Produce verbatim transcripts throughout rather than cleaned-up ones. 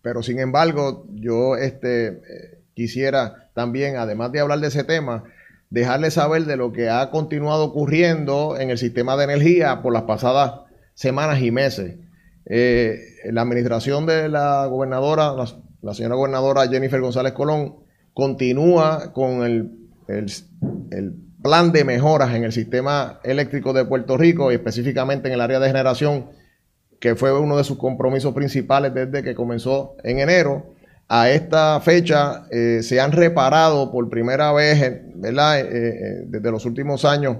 pero sin embargo, yo este, quisiera también, además de hablar de ese tema, dejarles saber de lo que ha continuado ocurriendo en el sistema de energía por las pasadas semanas y meses. Eh, la administración de la gobernadora, la, la señora gobernadora Jennifer González Colón, continúa con el, el, el plan de mejoras en el sistema eléctrico de Puerto Rico y específicamente en el área de generación, que fue uno de sus compromisos principales desde que comenzó en enero. A esta fecha eh, se han reparado por primera vez, ¿verdad? Eh, eh, desde los últimos años,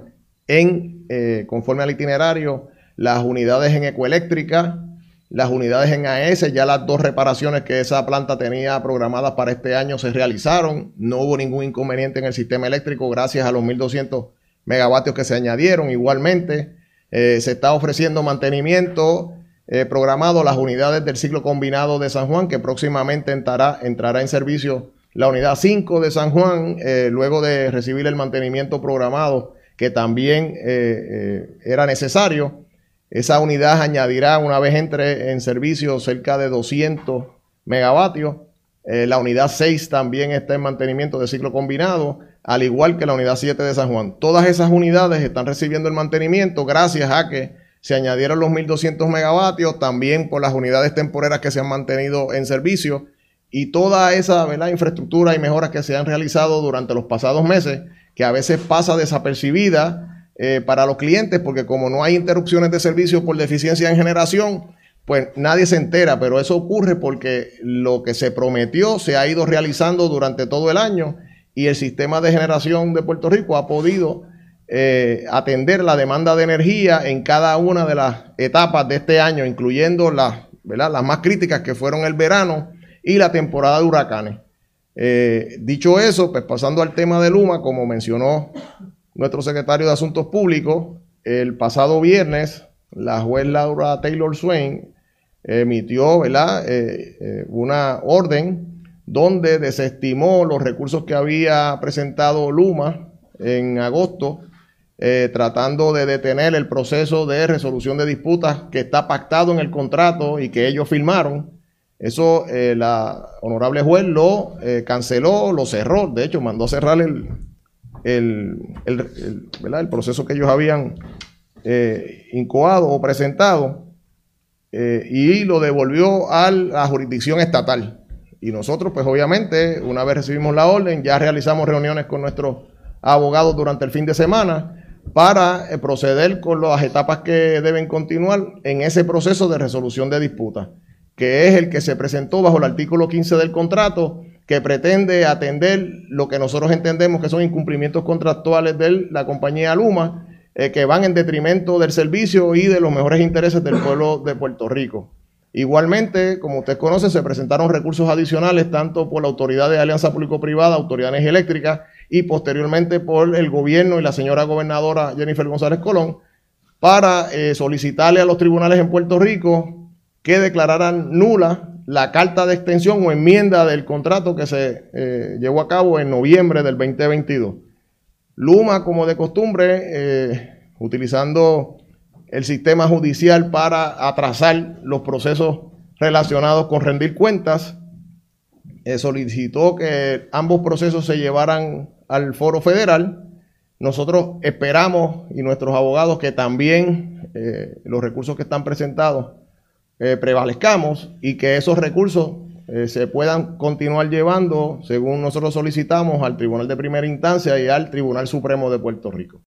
en eh, conforme al itinerario, las unidades en Ecoeléctrica, las unidades en A E S, ya las dos reparaciones que esa planta tenía programadas para este año se realizaron. No hubo ningún inconveniente en el sistema eléctrico gracias a los mil doscientos megavatios que se añadieron. Igualmente, eh, se está ofreciendo mantenimiento Eh, programado las unidades del ciclo combinado de San Juan, que próximamente entrará, entrará en servicio la unidad cinco de San Juan, eh, luego de recibir el mantenimiento programado que también eh, eh, era necesario. Esa unidad añadirá, una vez entre en servicio, cerca de doscientos megavatios. Eh, la unidad seis también está en mantenimiento de ciclo combinado, al igual que la unidad siete de San Juan. Todas esas unidades están recibiendo el mantenimiento gracias a que se añadieron los mil doscientos megavatios, también por las unidades temporeras que se han mantenido en servicio y toda esa, ¿verdad?, infraestructura y mejoras que se han realizado durante los pasados meses, que a veces pasa desapercibida eh, para los clientes, porque como no hay interrupciones de servicio por deficiencia en generación, pues nadie se entera, pero eso ocurre porque lo que se prometió se ha ido realizando durante todo el año y el sistema de generación de Puerto Rico ha podido Eh, atender la demanda de energía en cada una de las etapas de este año, incluyendo las, ¿verdad?, las más críticas que fueron el verano y la temporada de huracanes. Eh, dicho eso, pues pasando al tema de Luma, como mencionó nuestro secretario de Asuntos Públicos, el pasado viernes la juez Laura Taylor Swain emitió, ¿verdad?, eh, eh, una orden donde desestimó los recursos que había presentado Luma en agosto, Eh, tratando de detener el proceso de resolución de disputas que está pactado en el contrato y que ellos firmaron. Eso eh, la honorable juez lo eh, canceló, lo cerró, de hecho mandó cerrar el, el, el, el, ¿verdad?, el proceso que ellos habían eh, incoado o presentado eh, y lo devolvió a la jurisdicción estatal. Y nosotros, pues obviamente, una vez recibimos la orden, ya realizamos reuniones con nuestros abogados durante el fin de semana para eh, proceder con las etapas que deben continuar en ese proceso de resolución de disputas, que es el que se presentó bajo el artículo quince del contrato, que pretende atender lo que nosotros entendemos que son incumplimientos contractuales de la compañía Luma, eh, que van en detrimento del servicio y de los mejores intereses del pueblo de Puerto Rico. Igualmente, como usted conoce, se presentaron recursos adicionales tanto por la Autoridad de Alianza Público-Privada, Autoridad de Energía Eléctrica, y posteriormente por el gobierno y la señora gobernadora Jennifer González Colón, para eh, solicitarle a los tribunales en Puerto Rico que declararan nula la carta de extensión o enmienda del contrato que se eh, llevó a cabo en noviembre del veinte veintidós. Luma, como de costumbre, eh, utilizando el sistema judicial para atrasar los procesos relacionados con rendir cuentas, eh, solicitó que ambos procesos se llevaran al foro federal. Nosotros esperamos, y nuestros abogados, que también eh, los recursos que están presentados eh, prevalezcamos y que esos recursos eh, se puedan continuar llevando, según nosotros solicitamos, al Tribunal de Primera Instancia y al Tribunal Supremo de Puerto Rico.